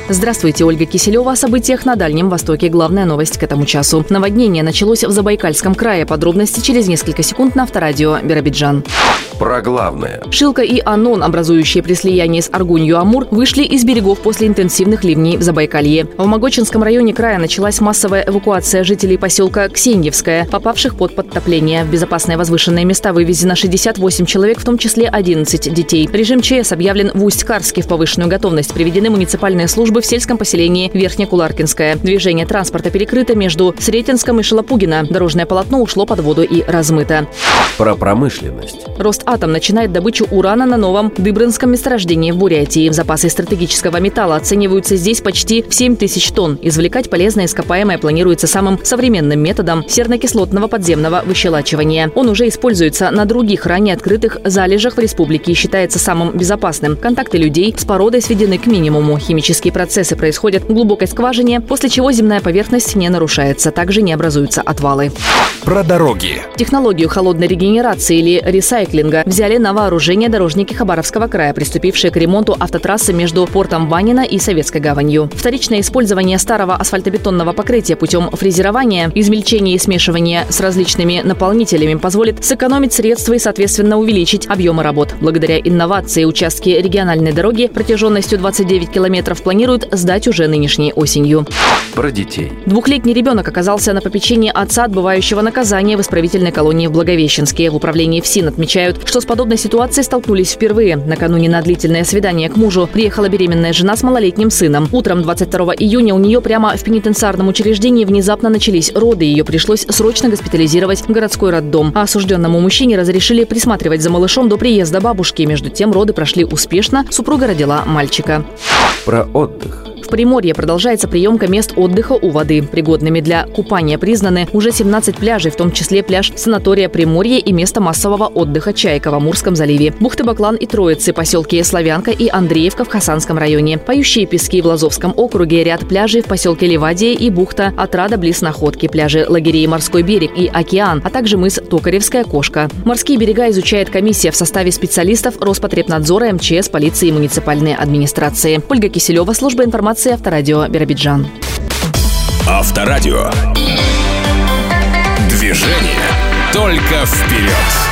Здравствуйте, Ольга Киселева. О событиях на Дальнем Востоке. Главная новость к этому часу. Наводнение началось в Забайкальском крае. Подробности через несколько секунд на Авторадио Биробиджан. Про главное. Шилка и Анон, образующие при слиянии с Аргунью-Амур, вышли из берегов после интенсивных ливней в Забайкалье. В Могочинском районе края началась массовая эвакуация жителей поселка Ксеньевское, попавших под подтопление. В безопасные возвышенные места вывезено 68 человек, в том числе 11 детей. Режим ЧС объявлен в Усть-Карске. В повышенную готовность приведены муниципальные службы в сельском поселении Верхнекуларкинское. Движение транспорта перекрыто между Сретенском и Шалопугино. Дорожное полотно ушло под воду и размыто. Про промышленность. Ростатом начинает добычу урана на новом Дыбрынском месторождении в Бурятии. Запасы стратегического металла оцениваются здесь почти в 7 тысяч тонн. Извлекать полезное ископаемое планируется самым современным методом сернокислотного подземного выщелачивания. Он уже используется на других ранее открытых залежах в республике и считается самым безопасным. Контакты людей с породой сведены к минимуму. Химические процессы происходят в глубокой скважине, после чего земная поверхность не нарушается. Также не образуются отвалы. Про дороги. Технологию холодной регенерации или ресайклинга взяли на вооружение дорожники Хабаровского края, приступившие к ремонту автотрассы между портом Ванина и Советской гаванью. Вторичное использование старого асфальтобетонного покрытия путем фрезерования, измельчения и смешивания с различными наполнителями позволит сэкономить средства и, соответственно, увеличить объемы работ. Благодаря инновации участки региональной дороги протяженностью 29 километров планируют сдать уже нынешней осенью. Про детей. Двухлетний ребенок оказался на попечении отца, отбывающего наказание в исправительной колонии в Благовещенске. В управлении ФСИН отмечают, что с подобной ситуацией столкнулись впервые. Накануне на длительное свидание к мужу приехала беременная жена с малолетним сыном. Утром 22 июня у нее прямо в пенитенциарном учреждении внезапно начались роды. Ее пришлось срочно госпитализировать в городской роддом. А осужденному мужчине разрешили присматривать за малышом до приезда бабушки. Между тем роды прошли успешно. Супруга родила мальчика. Про отдых. В Приморье продолжается приемка мест отдыха у воды. Пригодными для купания признаны уже 17 пляжей, в том числе пляж санатория Приморье и место массового отдыха «Чайка» в Амурском заливе. Бухты Баклан и Троицы, поселки Славянка и Андреевка в Хасанском районе. Поющие пески в Лазовском округе, ряд пляжей в поселке Ливадия и бухта Отрада близ Находки, пляжи лагерей Морской берег и Океан, а также мыс Токаревская кошка. Морские берега изучает комиссия в составе специалистов Роспотребнадзора, МЧС, полиции и муниципальной администрации. Ольга Киселева, служба информации Авторадио Биробиджан. Авторадио. Движение только вперед.